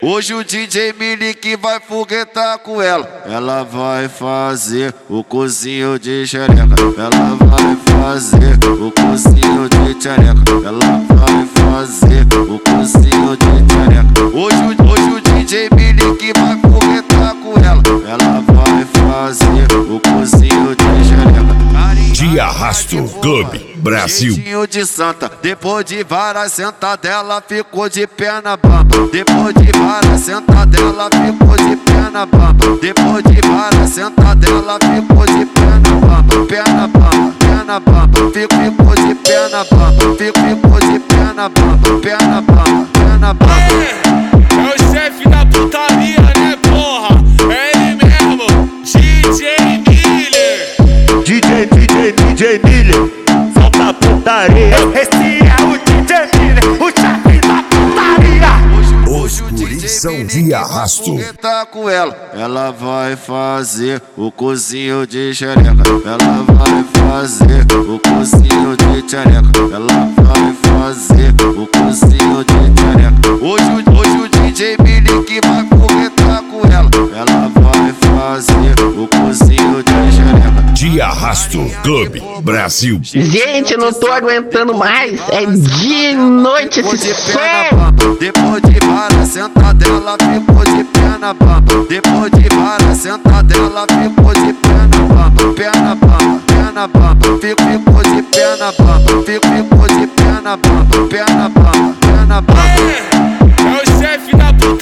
Hoje o DJ Milik vai foguetar com ela. Ela vai fazer o cozinho de xereca. Ela vai fazer o cozinho de xereca. Ela vai fazer o cozinho de xereca. Hoje o DJ Milik vai foguetar com ela. Ela vai fazer o cozinho de xereca. De Arrasto Clube Brasil. Jeitinho de santa, depois de várias sentadela ficou de perna bamba. Depois de várias sentadela ficou de perna bamba. Depois de várias sentadela ficou de perna bamba. Perna bamba, perna bamba, ficou de perna bamba. Ficou de perna bamba, perna bamba, perna bamba. É o chefe da putaria, né, porra? É ele mesmo, DJ Miller. DJ Miller, solta a putaria. Esse é o DJ Miller, o chefe da putaria. Os guris são de Arrasto. Tá com ela. Ela vai fazer o cozinho de xereca. Ela vai fazer o cozinho de xereca. Ela vai fazer o cozinho de xereca. Hoje o DJ Milik vai foguetar com ela. Ela vai fazer o cozinho de xereca. De Arrasto Clube Brasil. Gente, eu não tô aguentando mais. É dia e noite esse som. Depois de várias sentadela ficou de perna bamba. Depois de várias sentadela ficou de perna bamba. Perna bamba, perna bamba, ficou de perna bamba. Ficou de perna bamba, perna bamba, perna bamba. É o chefe da putaria.